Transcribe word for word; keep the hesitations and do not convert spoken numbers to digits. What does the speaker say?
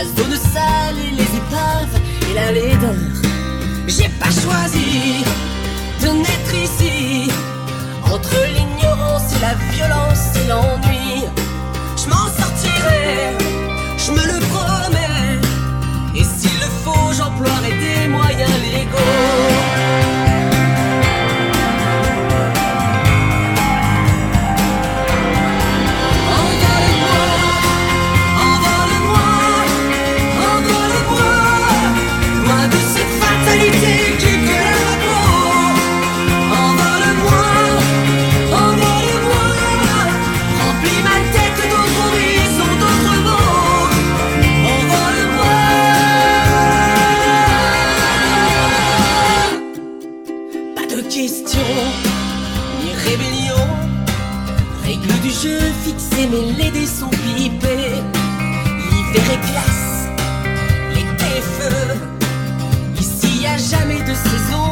la zone sale et les épaves et la laideur. J'ai pas choisi de naître ici, entre l'ignorance et la violence et l'ennui. Je m'en sortirai, je me le promets, et s'il le faut, j'emploierai des moyens légaux. Fixé mais les dés sont pipés. L'hiver est glace, l'été est feu. Ici y a jamais de saison.